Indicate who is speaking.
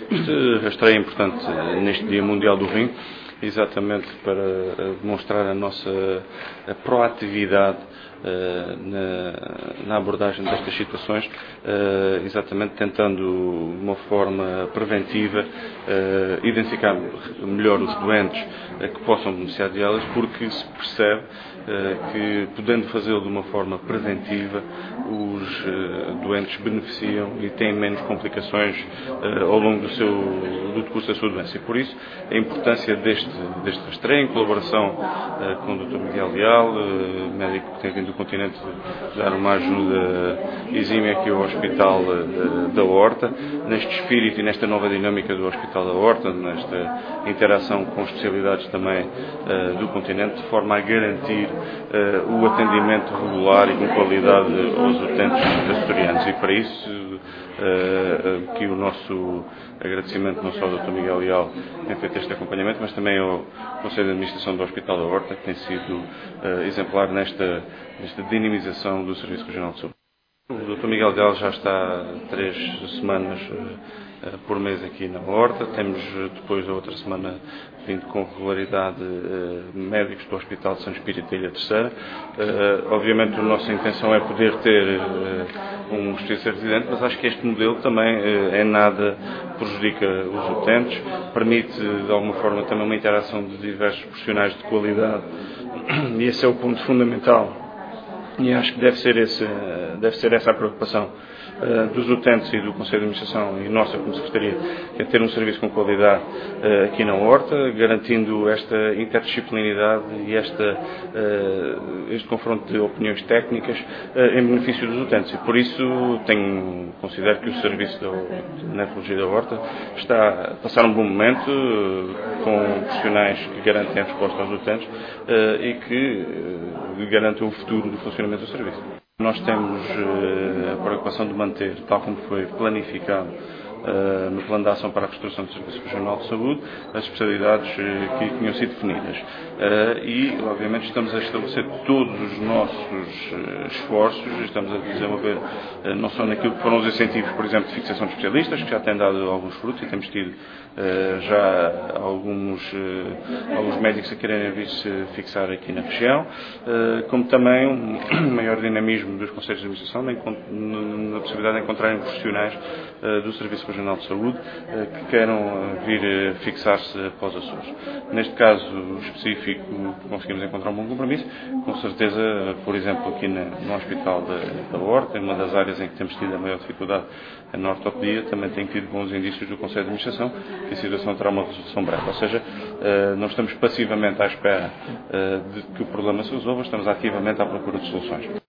Speaker 1: Esta estreia é importante neste Dia Mundial do Vinho, exatamente para demonstrar a nossa proatividade na abordagem destas situações, exatamente tentando de uma forma preventiva identificar melhor os doentes que possam beneficiar de elas, porque se percebe que, podendo fazê-lo de uma forma preventiva, os doentes beneficiam e têm menos complicações ao longo do decurso da sua doença. E por isso a importância deste rastreio, em colaboração com o Dr. Miguel Leal, médico que tem vindo do continente dar uma ajuda exímia aqui ao Hospital da Horta, neste espírito e nesta nova dinâmica do Hospital da Horta, nesta interação com especialidades também do continente, de forma a garantir o atendimento regular e com qualidade aos utentes açorianos. E para isso, aqui o nosso agradecimento não só ao Dr. Miguel Leal, que tem feito este acompanhamento, mas também ao Conselho de Administração do Hospital da Horta, que tem sido exemplar nesta dinamização do Serviço Regional de Saúde. O Dr. Miguel Leal já está há 3 semanas por mês aqui na Horta. Temos depois da outra semana vindo com regularidade médicos do Hospital de São Espírito da Ilha Terceira. Obviamente a nossa intenção é poder ter um especialista residente, mas acho que este modelo também em nada prejudica os utentes, permite de alguma forma também uma interação de diversos profissionais de qualidade, e esse é o ponto fundamental. E acho que deve ser essa a preocupação dos utentes e do Conselho de Administração e nossa como Secretaria, que é ter um serviço com qualidade aqui na Horta, garantindo esta interdisciplinaridade e este confronto de opiniões técnicas em benefício dos utentes. E por isso considero que o serviço da nefrologia da Horta está a passar um bom momento, com profissionais que garantem a resposta aos utentes e que garantem o futuro do funcionamento do serviço. Nós temos a preocupação de manter, tal como foi planificado no plano de ação para a reestruturação do Serviço Regional de Saúde, as especialidades que tinham sido definidas. E, obviamente, estamos a estabelecer todos os nossos esforços, estamos a desenvolver não só naquilo que foram os incentivos, por exemplo, de fixação de especialistas, que já têm dado alguns frutos e temos tido já alguns médicos a quererem vir-se fixar aqui na região, como também um maior dinamismo dos Conselhos de Administração na possibilidade de encontrarem profissionais do Serviço Regional de Saúde que queiram vir fixar-se após Açores. Neste caso específico, conseguimos encontrar um bom compromisso, com certeza, por exemplo, aqui no Hospital da Horta, uma das áreas em que temos tido a maior dificuldade na ortopedia, também tem tido bons indícios do Conselho de Administração que a situação terá uma resolução breve. Ou seja, não estamos passivamente à espera de que o problema se resolva, estamos ativamente à procura de soluções.